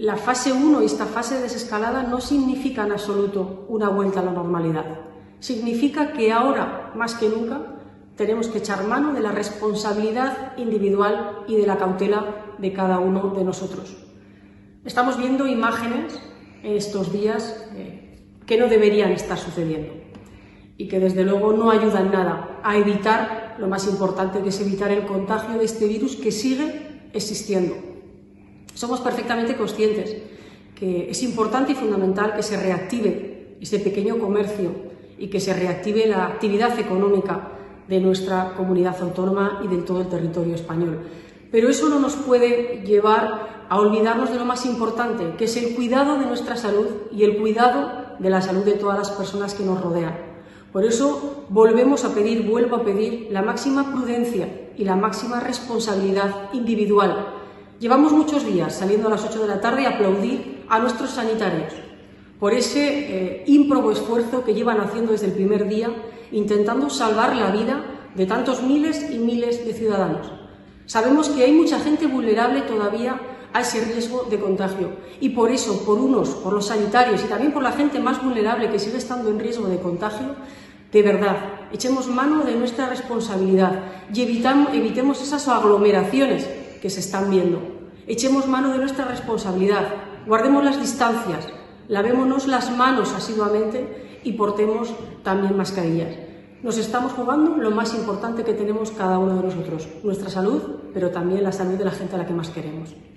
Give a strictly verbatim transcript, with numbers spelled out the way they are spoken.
la fase uno y esta fase de desescalada no significa en absoluto una vuelta a la normalidad. Significa que ahora, más que nunca, tenemos que echar mano de la responsabilidad individual y de la cautela de cada uno de nosotros. Estamos viendo imágenes en estos días eh, que no deberían estar sucediendo y que desde luego no ayudan nada a evitar lo más importante, que es evitar el contagio de este virus que sigue existiendo. Somos perfectamente conscientes que es importante y fundamental que se reactive ese pequeño comercio y que se reactive la actividad económica de nuestra comunidad autónoma y de todo el territorio español. Pero eso no nos puede llevar a olvidarnos de lo más importante, que es el cuidado de nuestra salud y el cuidado de la salud de todas las personas que nos rodean. Por eso volvemos a pedir, vuelvo a pedir, la máxima prudencia y la máxima responsabilidad individual. Llevamos muchos días saliendo a las ocho de la tarde a aplaudir a nuestros sanitarios por ese eh, ímprobo esfuerzo que llevan haciendo desde el primer día, intentando salvar la vida de tantos miles y miles de ciudadanos. Sabemos que hay mucha gente vulnerable todavía a ese riesgo de contagio y por eso, por unos, por los sanitarios y también por la gente más vulnerable que sigue estando en riesgo de contagio, de verdad, echemos mano de nuestra responsabilidad y evitamos, evitemos esas aglomeraciones que se están viendo. Echemos mano de nuestra responsabilidad, guardemos las distancias, lavémonos las manos asiduamente y portemos también mascarillas. Nos estamos jugando lo más importante que tenemos cada uno de nosotros, nuestra salud, pero también la salud de la gente a la que más queremos.